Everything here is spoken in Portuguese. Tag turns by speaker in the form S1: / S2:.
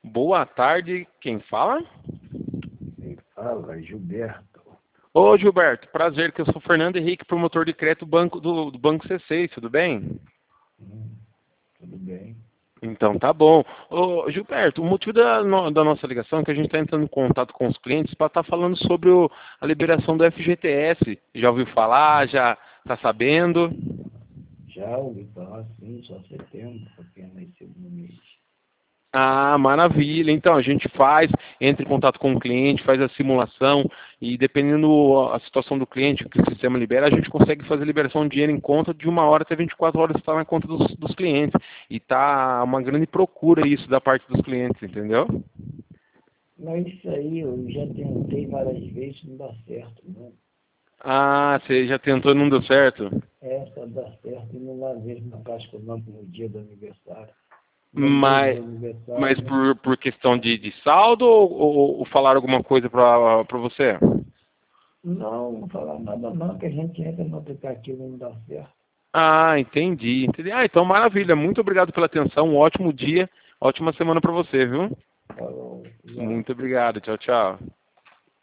S1: Boa tarde, quem fala?
S2: Quem fala, Gilberto.
S1: Ô Gilberto, prazer, que eu sou Fernando Henrique, promotor de crédito do Banco C6, tudo bem?
S2: Tudo bem.
S1: Então tá bom. Ô Gilberto, o motivo da nossa ligação é que a gente está entrando em contato com os clientes para estar falando sobre a liberação do FGTS. Já ouviu falar? Já está sabendo?
S2: Já ouvi falar, sim, só setembro, apenas segundo mês.
S1: Ah, maravilha. Então, a gente entra em contato com o cliente, faz a simulação e dependendo a situação do cliente, o que o sistema libera, a gente consegue fazer a liberação de dinheiro em conta de 1 hora até 24 horas está na conta dos clientes. E tá uma grande procura isso da parte dos clientes, entendeu?
S2: Mas isso aí eu já tentei várias vezes, não dá certo, não.
S1: Ah, você já tentou e não deu certo?
S2: Só dá certo e não dá mesmo na Caixa Econômica no dia do aniversário. No mês
S1: Mas,
S2: do aniversário,
S1: mas
S2: né?
S1: por questão de saldo ou falar alguma coisa para você?
S2: Não falar nada não, que a gente entra no aplicativo e não dá certo.
S1: Ah, entendi. Ah, então maravilha. Muito obrigado pela atenção. Um ótimo dia, ótima semana para você, viu?
S2: Falou, já.
S1: Muito obrigado. Tchau, tchau.